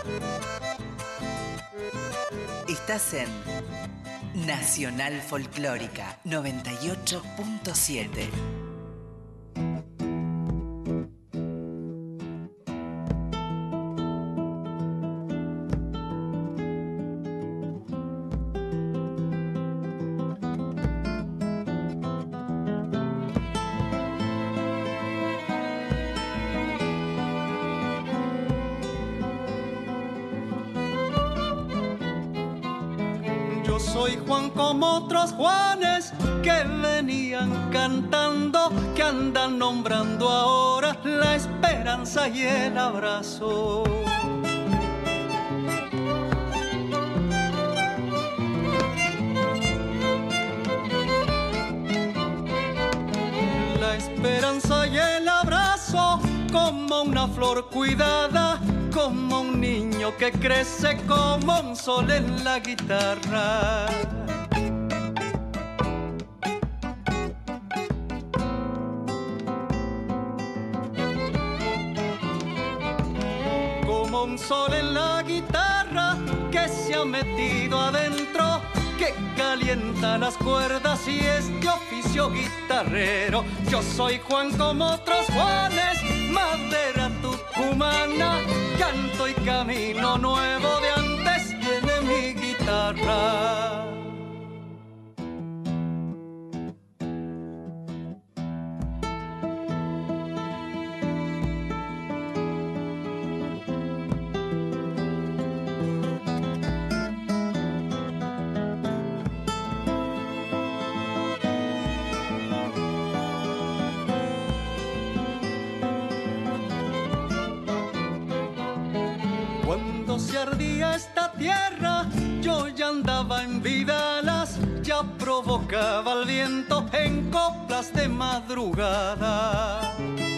Estás en Nacional Folclórica 98.7. Soy Juan como otros Juanes que venían cantando, que andan nombrando ahora la esperanza y el abrazo. La esperanza y el abrazo, como una flor cuidada, como un niño que crece, como un sol en la guitarra. Como un sol en la guitarra que se ha metido adentro, que calienta las cuerdas y es de oficio guitarrero. Yo soy Juan como otros Juanes, madera tucumana, canto y camino nuevo de antes tiene mi guitarra. Cuando se ardía esta tierra, yo ya andaba en vidalas, ya provocaba el viento en coplas de madrugada.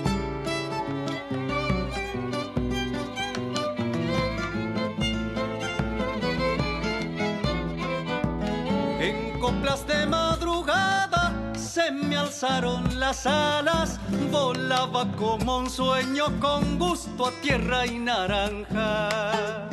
En coplas de madrugada se me alzaron las alas, volaba como un sueño con gusto a tierra y naranja.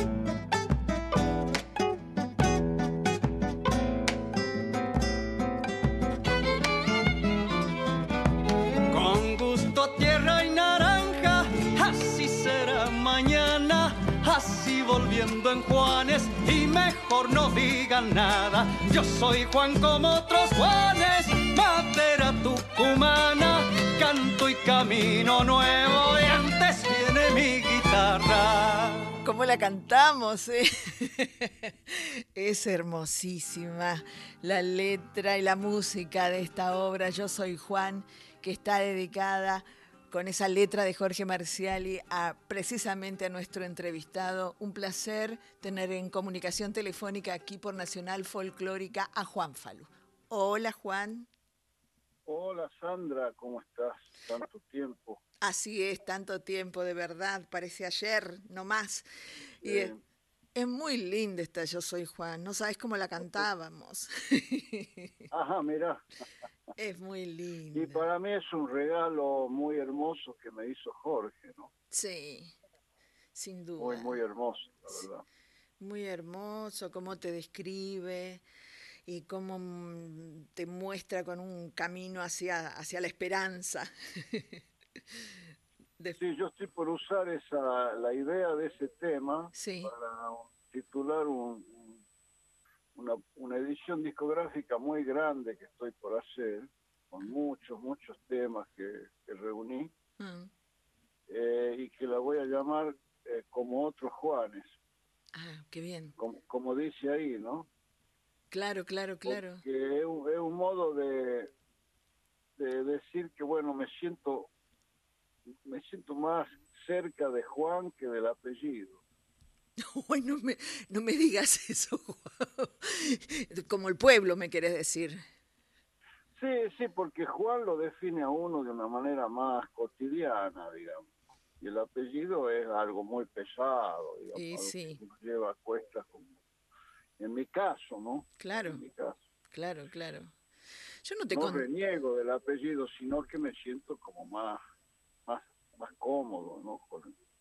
Con gusto a tierra y naranja, así será mañana, así volviendo en Juanes y mejor no digan nada. Yo soy Juan como otros Juanes, madera tucumana, canto y camino nuevo y antes viene mi guitarra. ¿Cómo la cantamos? Es hermosísima la letra y la música de esta obra, Yo soy Juan, que está dedicada con esa letra de Jorge Marciali precisamente a nuestro entrevistado. Un placer tener en comunicación telefónica aquí por Nacional Folclórica a Juan Falú. Hola, Juan. Hola, Sandra, ¿cómo estás? Tanto tiempo. Así es, tanto tiempo, de verdad, parece ayer, no más. Y es muy linda esta Yo soy Juan, no sabes cómo la cantábamos. Ajá, mirá. Es muy linda. Y para mí es un regalo muy hermoso que me hizo Jorge, ¿no? Sí, sin duda. Muy, muy hermoso, la verdad. Muy hermoso, cómo te describe y cómo te muestra con un camino hacia la esperanza. Sí, yo estoy por usar la idea de ese tema sí. para titular una edición discográfica muy grande que estoy por hacer, con muchos temas que reuní, y que la voy a llamar Como otros Juanes. Ah, qué bien. Como dice ahí, ¿no? Claro. Porque es un modo de decir que, bueno, me siento más cerca de Juan que del apellido. Uy, no me digas eso, Juan. Como el pueblo, me querés decir. Sí, porque Juan lo define a uno de una manera más cotidiana, digamos. Y el apellido es algo muy pesado, digamos, y algo sí. que uno lleva a cuestas, como en mi caso, ¿no? Claro, en mi caso. Claro. Yo no reniego del apellido, sino que me siento como más cómodo, ¿no?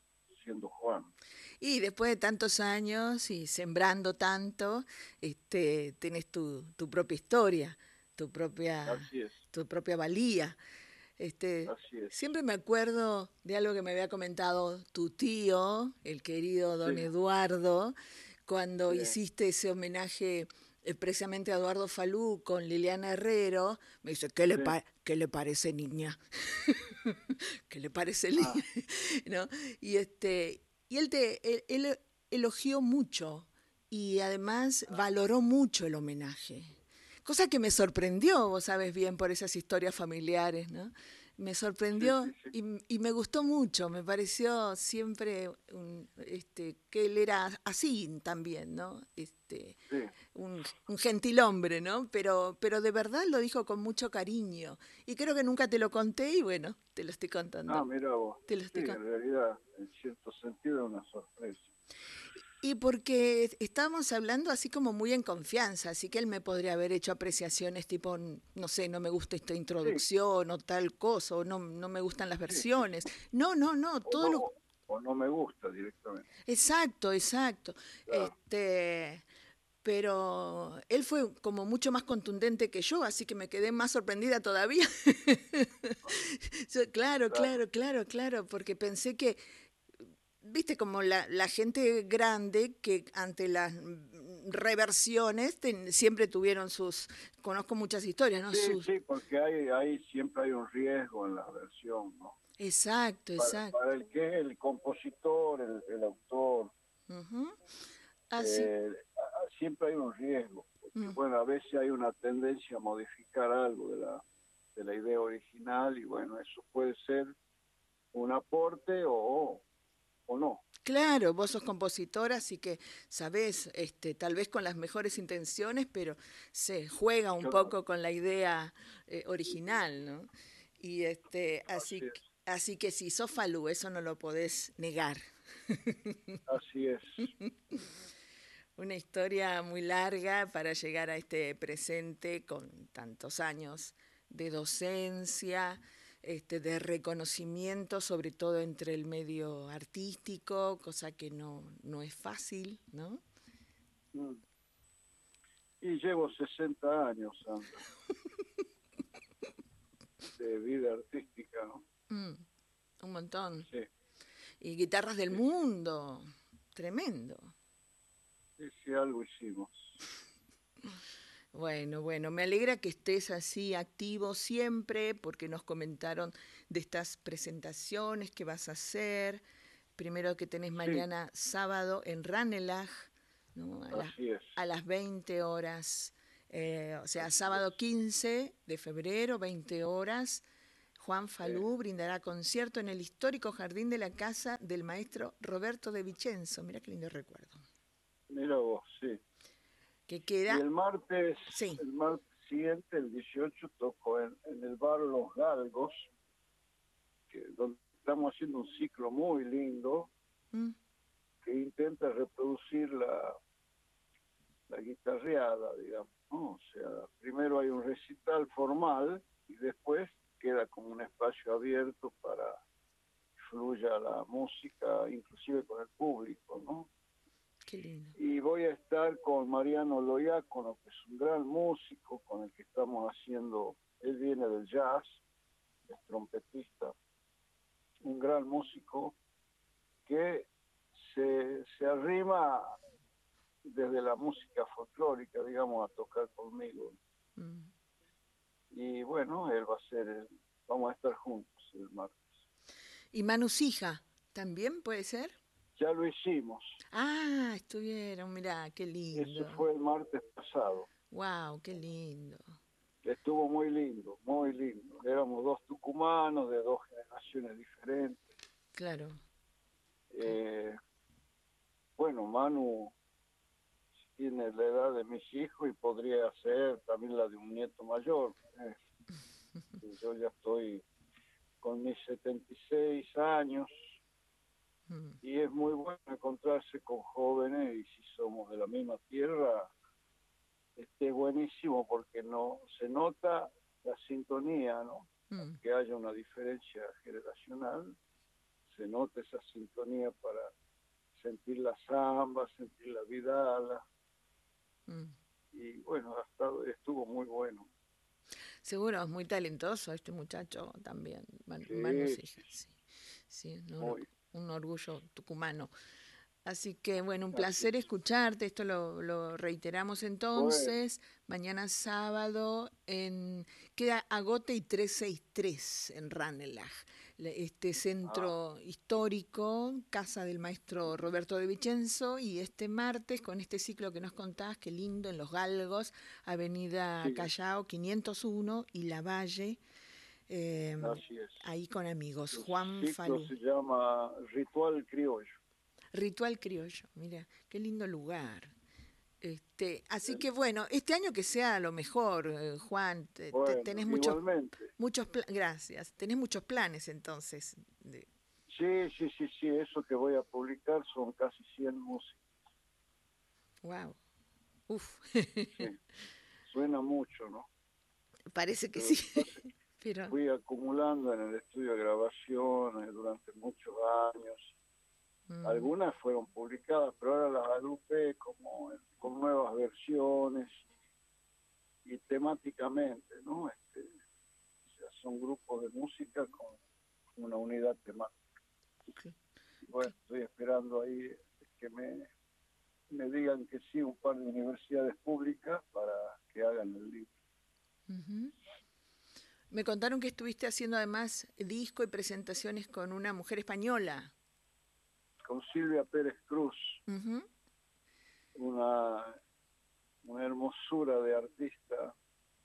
siendo Juan. Y después de tantos años y sembrando tanto, tenés tu propia historia, Así es, tu propia valía. así es. Siempre me acuerdo de algo que me había comentado tu tío, el querido don Sí, Eduardo, cuando sí. hiciste ese homenaje precisamente a Eduardo Falú con Liliana Herrero. Me dice, Sí. ¿Qué le parece, niña? ¿Qué le parece, Ah, niña? ¿No? Y, y él elogió mucho y además valoró mucho el homenaje. Cosa que me sorprendió, vos sabes bien, por esas historias familiares, ¿no? Me sí, sí, sorprendió sí, y me gustó mucho, me pareció siempre que él era así también, ¿no? sí. Un gentilhombre, ¿no? Pero de verdad lo dijo con mucho cariño. Y creo que nunca te lo conté y bueno, te lo estoy contando. Ah, mira vos. Te lo Sí, estoy en realidad, en cierto sentido, es una sorpresa. Y porque estábamos hablando así como muy en confianza, así que él me podría haber hecho apreciaciones tipo, no sé, no me gusta esta Sí, introducción o tal cosa, o no me gustan las sí, sí. versiones. No, O todo no, lo... o no me gusta directamente. Exacto. Claro. Pero él fue como mucho más contundente que yo, así que me quedé más sorprendida todavía. Claro. Claro, porque pensé que viste como la gente grande que ante las reversiones siempre tuvieron sus, conozco muchas historias, ¿no? Sí, Sus, sí, porque siempre hay un riesgo en la versión, ¿no? exacto. Para el que es el compositor, el autor, Ujú. Así, eh, siempre hay un riesgo, porque mm, bueno, a veces hay una tendencia a modificar algo de la idea original y bueno, eso puede ser un aporte o no. claro, vos sos compositora, así que sabés, tal vez con las mejores intenciones, pero se juega un Claro, poco con la idea original, ¿no? Y así es, así que si sos Falú, eso no lo podés negar. así es. Una historia muy larga para llegar a este presente con tantos años de docencia, de reconocimiento, sobre todo entre el medio artístico, cosa que no es fácil, ¿no? Mm. Y llevo 60 años, Sandra, de vida artística, ¿no? Mm, un montón. Sí, Y guitarras del sí, mundo, tremendo. sí, sí, algo hicimos. Bueno, me alegra que estés así activo siempre porque nos comentaron de estas presentaciones que vas a hacer. Primero que tenés Sí, mañana sábado en Ranelagh, ¿no? así es, A las 20 horas. O sea, así sábado es. 15 de febrero, 20 horas. Juan Falú brindará concierto en el histórico jardín de la casa del maestro Roberto de Vicenzo. Mira qué lindo recuerdo. Mira vos, sí. Que Y queda, sí. el martes siguiente, el 18, toco en el bar Los Galgos, donde estamos haciendo un ciclo muy lindo Mm, que intenta reproducir la guitarreada, digamos, ¿no? O sea, primero hay un recital formal y después queda como un espacio abierto para que fluya la música, inclusive con el público, ¿no? qué lindo. Y voy a estar con Mariano Loiacono, que es un gran músico con el que estamos haciendo, él viene del jazz, es trompetista, un gran músico que se arrima desde la música folclórica, digamos, a tocar conmigo. Mm. Y bueno, vamos a estar juntos el martes. Y Manusija, ¿también puede ser? Ya lo hicimos, Ah, estuvieron, mirá, qué eso lindo. fue el martes pasado. Wow, qué lindo. Estuvo muy lindo, muy lindo. Éramos dos tucumanos de dos generaciones diferentes. Claro. Eh, bueno, Manu tiene la edad de mis hijos y podría ser también la de un nieto mayor. Yo ya estoy con mis 76 años Mm, y es muy bueno encontrarse con jóvenes y si somos de la misma tierra, buenísimo porque no se nota la sintonía, ¿no? mm. Que haya una diferencia generacional, se nota esa sintonía para sentir la samba, sentir la vidala. Y bueno, estuvo muy bueno. Seguro, es muy talentoso este muchacho también, Manu Seijas. Sí, un orgullo tucumano. Así que, bueno, un placer escucharte. Esto lo reiteramos entonces. Mañana sábado queda Agote y 363 en Ranelagh. Este centro histórico, casa del maestro Roberto de Vicenzo. Y este martes, con este ciclo que nos contabas, qué lindo, en Los Galgos, Avenida Callao 501 y La Valle. Así es. Ahí con amigos. Juan Falú. Se llama Ritual Criollo. Ritual Criollo, mira, qué lindo lugar. Así que bueno, este año que sea lo mejor, Juan. Tenés gracias. Tenés muchos planes entonces. Sí, eso que voy a publicar son casi 100 músicas. Wow. Uf. Sí. Suena mucho, ¿no? Parece que sí. Pero fui acumulando en el estudio de grabación durante muchos años. Algunas fueron publicadas, pero ahora las agrupé como con nuevas versiones y temáticamente, ¿no? O sea, son grupos de música con una unidad temática. Okay. Bueno, estoy esperando ahí que me digan que sí un par de universidades públicas para que hagan el libro. Me contaron que estuviste haciendo además disco y presentaciones con una mujer española. Con Silvia Pérez Cruz, una hermosura de artista,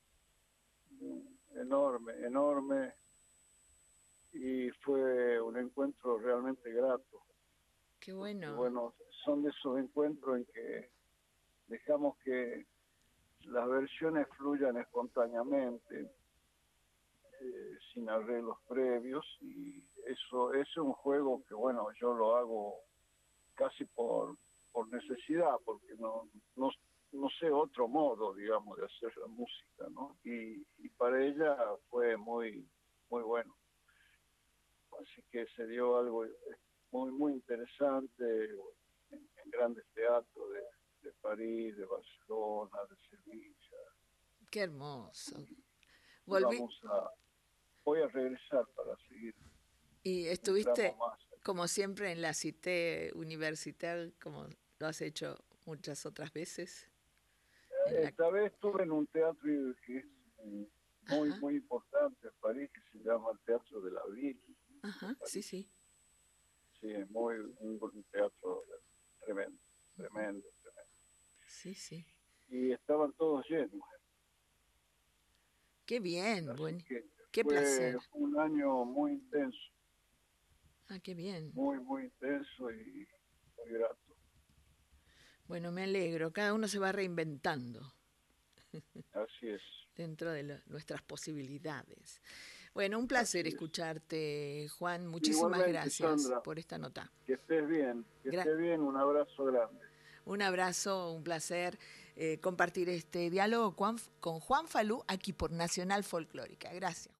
enorme, y fue un encuentro realmente grato. Qué bueno. Porque, bueno, son de esos encuentros en que dejamos que las versiones fluyan espontáneamente, sin arreglos previos, y eso es un juego que, bueno, yo lo hago casi por necesidad, porque no sé otro modo, digamos, de hacer la música, ¿no? Y para ella fue muy bueno. Así que se dio algo muy interesante en grandes teatros de París, de Barcelona, de Sevilla. Qué hermoso. Voy a regresar para seguir. Y estuviste, como siempre, en la Cité Universitaire, como lo has hecho muchas otras veces. Esta vez estuve en un teatro que es muy importante en París, que se llama el Teatro de la Ville. Sí. Sí, es un teatro tremendo. Sí. Y estaban todos llenos. Qué bien, bueno. Qué fue placer. Un año muy intenso. Qué bien. Muy intenso y muy grato. Bueno, me alegro. Cada uno se va reinventando. Así es. Dentro de nuestras posibilidades. Bueno, un placer escucharte, Juan. Muchísimas gracias, Sandra, por esta nota. Que estés bien. Estés bien. Un abrazo grande. Un abrazo, un placer compartir este diálogo con Juan Falú aquí por Nacional Folclórica. Gracias.